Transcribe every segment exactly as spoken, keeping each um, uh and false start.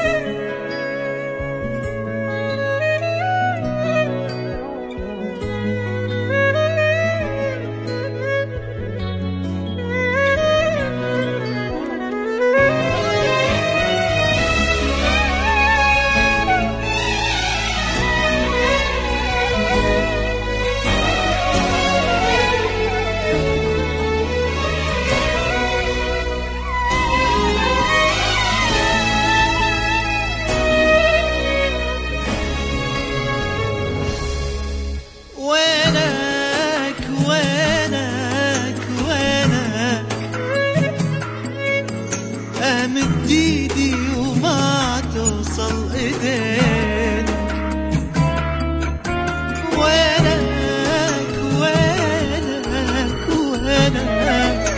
مد ايدي وما توصل ايدينا. وينك وينك وينك،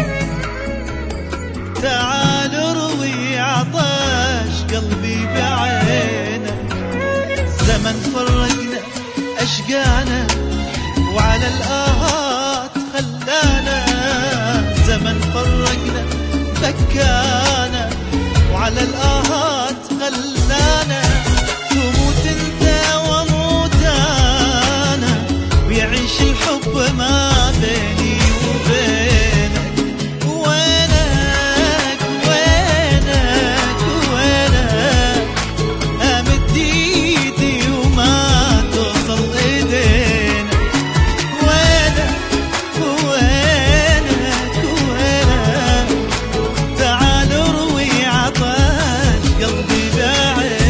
تعال اروي عطش قلبي بعينك. زمن فرقنا اشقانا وعلى الآهات خلانا. زمن فرقنا بكانا وعلى الآهات خلانا. تموت انت واموت انا، ويعيش الحب ما بيني وبينك. وينك وينك وينك، امد ايدي وما توصل ايدينا. وينك وينك وينك، تعال اروي عطش قلبي بعينك.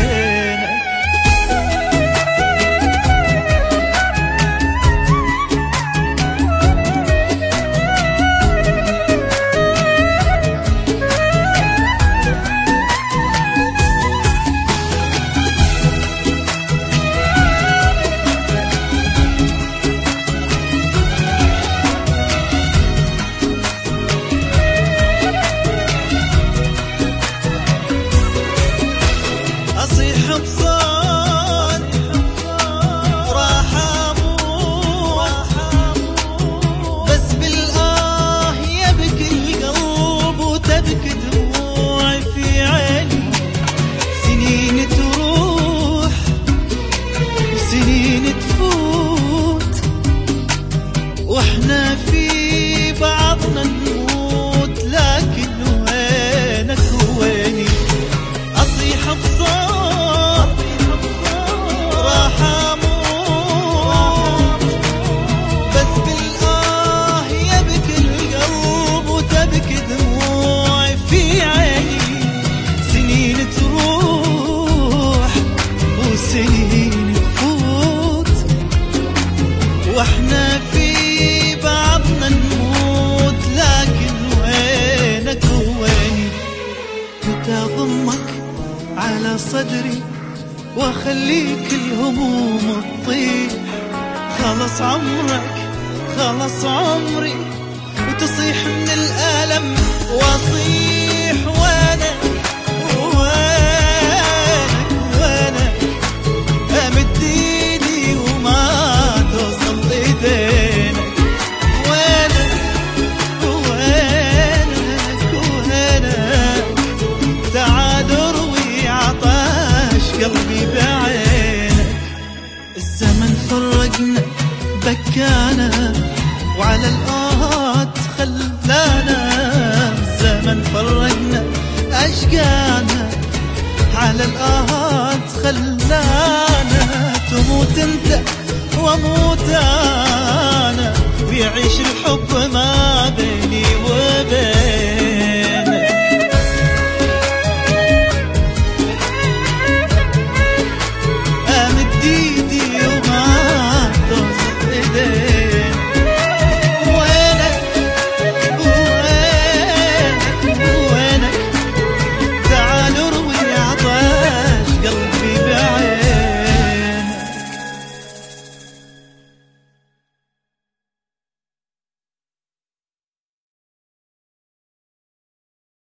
أصيح بصوت راح أموت، بس بالآه يبكي القلب وتبكي دموعي في عيني. سنين تروح وسنين تفوت، واحنا في بعضنا نموت، لكن وينك ويني. أصيح بصوت راح أموت، بس بالآه يبكي القلب وتبكي دموعي في عيني. سنين تروح وسنين تفوت، واحنا في بعضنا نموت، لكن وينك ويني. متى ضمك على صدري واخليك الهموم تطيح. خلص عمرك خلص عمري، وتصيح من الألم واصيح. وينك وينك وينك، امد ايدي وما توصل ايدينك. وينك وينك وينك، تعال اروي عطش قلبي بعينك. الزمن فرقنا بكانا وعلى الآهات خلانا. الزمن فرقنا أشقانا، على الآهات خلانا. تموت انت واموت انا، ويعيش الحب ما